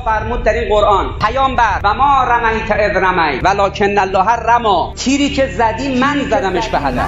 فرمود در این قرآن پیامبر و ما رمیت اذ رمیت ولکن الله رمی، تیری که زدی من زدمش به هدف.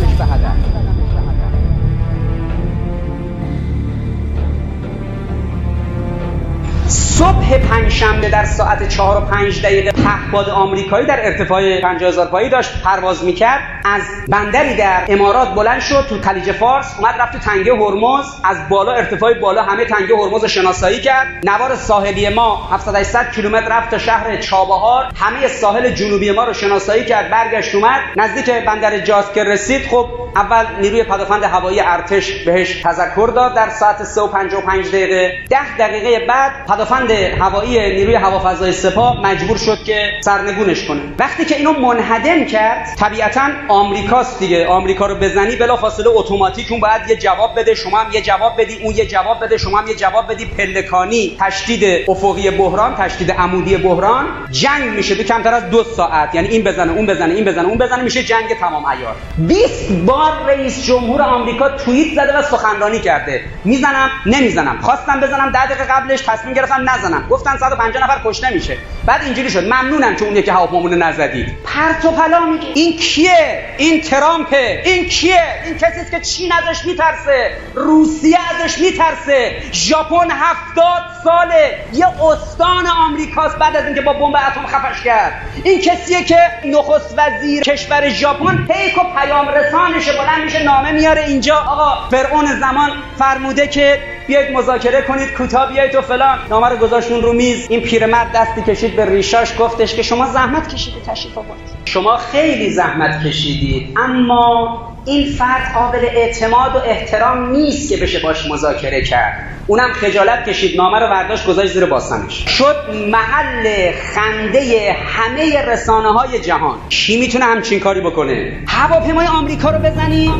صبح پنجشنبه در ساعت 4 و 5 دقیقه پهپاد آمریکایی در ارتفاع 50,000 پایی داشت پرواز میکرد، از بندری در امارات بلند شد تو خلیج فارس، اومد رفت تو تنگه هرمز، از بالا ارتفاع بالا همه تنگه هرمز رو شناسایی کرد. نوار ساحلی ما 700 کیلومتر رفت تا شهر چابهار، همه ساحل جنوبی ما رو شناسایی کرد، برگشت اومد نزدیک بندر جاز که رسید. خب اول نیروی پدافند هوایی ارتش بهش تذکر داد در ساعت 3 و 55 دقیقه. 10 دقیقه بعد پدافند هوایی نیروی هوافضای سپاه مجبور شد که سرنگونش کنه. وقتی که اینو منهدم کرد، طبیعتاً آمریکاست دیگه، آمریکا رو بزنی بلافاصله اتوماتیک اون باید یه جواب بده، شما هم یه جواب بدی، اون یه جواب بده، شما هم یه جواب بدی، پلکانی تشدید افقی بحران، تشدید عمودی بحران، جنگ میشه تو کمتر از 2 ساعت. یعنی این بزنه اون بزنه این بزنه اون بزنه، میشه جنگ تمام عیار. 20 بار رئیس جمهور آمریکا توییت زده و سخنرانی کرده، میزنم نمیزنم، خواستم بزنم 10 دقیقه قبلش تصمیم گرفتم نزنم، گفتن 150 نفر کشته میشه، بعد اینجوری شد ممنونم که اون یکی هواپیمامون نزدید. پرت و پلا میگه. این کیه؟ این ترامپه. این کیه؟ این کسی است که چین ازش میترسه، روسیه ازش میترسه، ژاپن 70 ساله یه استان آمریکاست بعد از اینکه با بمب اتم خفش کرد. این کسیه که نخست وزیر کشور ژاپن پیک و پیام رسانشه، بلند میشه نامه میاره اینجا آقا فرعون زمان فرموده که بیایید مذاکره کنید، کوتاه بیایید و فلان. نامه رو گذاشتون رو میز. این پیرمرد دستی کشید به ریشاش، گفتش که شما زحمت کشیدید تشریف آوردید، شما خیلی زحمت کشیدید، اما این فرد قابل اعتماد و احترام نیست که بشه باش مذاکره کرد. اونم خجالت کشید، نامه رو برداشت گذاشت زیر باسنش، شد محل خنده همه رسانه‌های جهان. کی میتونه همچین کاری بکنه؟ هواپیمای آمریکا رو بزنی؟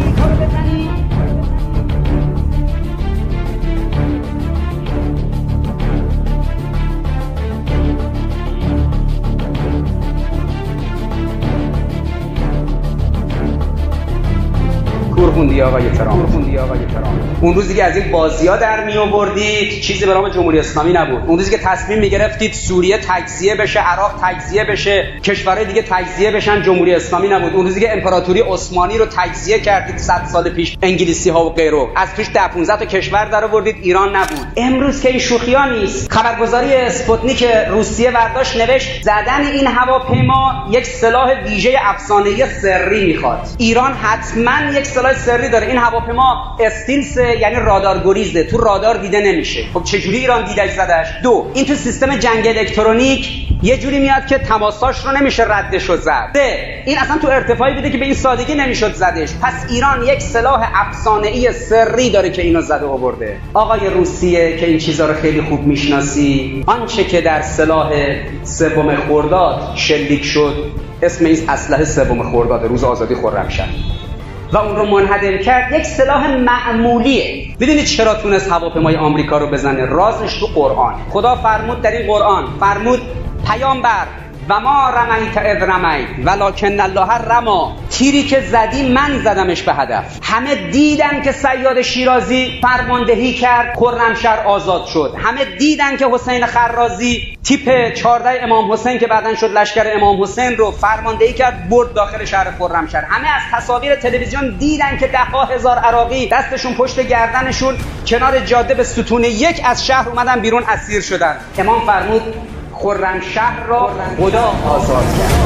خوندی آقای ترامپ. اون روزی که از این بازی‌ها در میآوردید چیزی به نام جمهوری اسلامی نبود. اون روزی که تصمیم می‌گرفتید سوریه تجزیه بشه، عراق تجزیه بشه، کشورهای دیگه تجزیه بشن، جمهوری اسلامی نبود. اون روزی که امپراتوری عثمانی رو تجزیه کردید 100 سال پیش، انگلیسی‌ها و غیره، از توش 10-15 تا کشور درآوردید، ایران نبود. امروز که این شوخی‌ها نیست. خبرگزاری اسپوتنیک روسیه برداشت نوشت زدن این هواپیما یک سلاح ویژه افسانه‌ای سری می‌خواد. ایران حتماً یک سلاح سری داره. این هواپیما استیلز یعنی رادار گریزه، تو رادار دیده نمیشه. خب چجوری ایران دیدش زدش؟ 2 این تو سیستم جنگ الکترونیک یه جوری میاد که تماساش رو نمیشه ردش و زد. 3 این اصلا تو ارتفاعی بوده که به این سادگی نمیشد زدش. پس ایران یک سلاح افسانه‌ای سری داره که اینو زده آورده. آقای روسیه که این چیزا رو خیلی خوب میشناسی، آنچه که در سلاح 3 خرداد شلیک شد اسم این اسلحه 3 خرداد، روز آزادی خرمشهر، و اون رو منهدم کرد، یک سلاح معمولیه. ببینید چرا تونست هواپیمای آمریکا رو بزنه؟ رازش تو قرآن. خدا فرمود در این قرآن، فرمود پیامبر و ما رمیت اذ رمیت ولکن الله رمی، تیری که زدی من زدمش به هدف. همه دیدن که صیاد شیرازی فرماندهی کرد، خرمشهر آزاد شد. همه دیدن که حسین خرازی تیپ 14 امام حسین که بعدن شد لشکر امام حسین رو فرماندهی کرد، برد داخل شهر خرمشهر. همه از تصاویر تلویزیون دیدن که 10,000 عراقی دستشون پشت گردنشون کنار جاده به ستون 1 از شهر اومدن بیرون، اسیر شدن. امام فرمود خرمشهر را خدا آزاد کرد.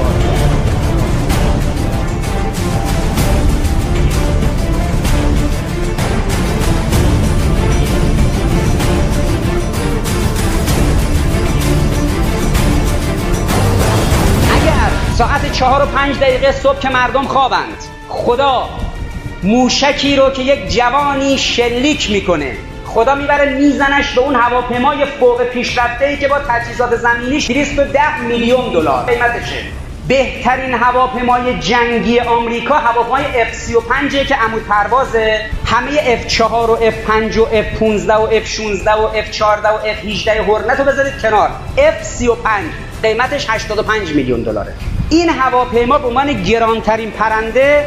اگر ساعت 4 و 5 دقیقه صبح که مردم خوابند، خدا موشکی رو که یک جوانی شلیک میکنه، خدا میبره میزنش به اون هواپیمای فوق پیشرفته‌ای که با تجهیزات زمینیش 210 میلیون دلار قیمتشه. بهترین هواپیمای جنگی آمریکا هواپیمای F-35 که عمود پروازه. همه F-4 و F-5 و F-15 و F-16 و F-14 و F-18 هورنت رو بذارید کنار. F-35 قیمتش 85 میلیون دلاره. این هواپیما به عنوان گرانترین پرنده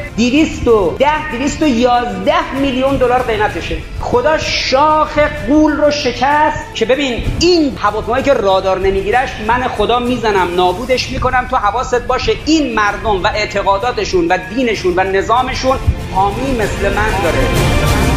211 میلیون دلار قیمتشه. خدا شاخ غول رو شکست که ببین این هواپیمایی که رادار نمیگیرش من خدا میزنم نابودش میکنم. تو حواست باشه این مردم و اعتقاداتشون و دینشون و نظامشون حامی مثل من داره.